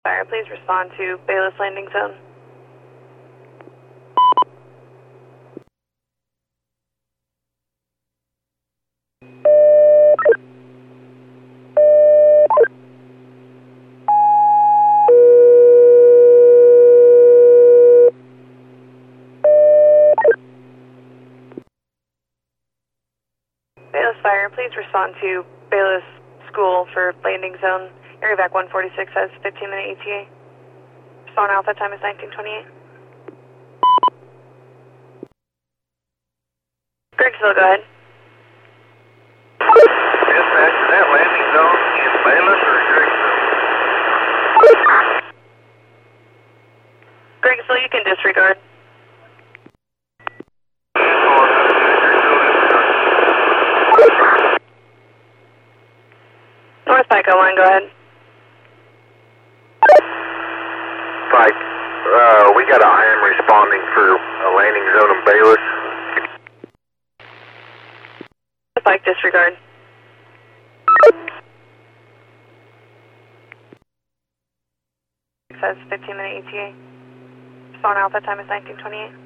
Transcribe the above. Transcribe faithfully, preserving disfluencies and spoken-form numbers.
Fire, please respond to Bayless Landing Zone. Bayless Fire, please respond to Bayless School for Landing Zone. Area Vac one forty-six has fifteen minute E T A. Respond Alpha, time is nineteen twenty-eight. Grigsville, go ahead. Dispatch, is that landing zone in Bayless or Grigsville? Grigsville, you can disregard. North Pike oh one, go ahead. Pike, uh, we got an I M responding for a landing zone in Bayless. North Pike, disregard. Says fifteen minute E T A. Respond Alpha, time is nineteen twenty-eight.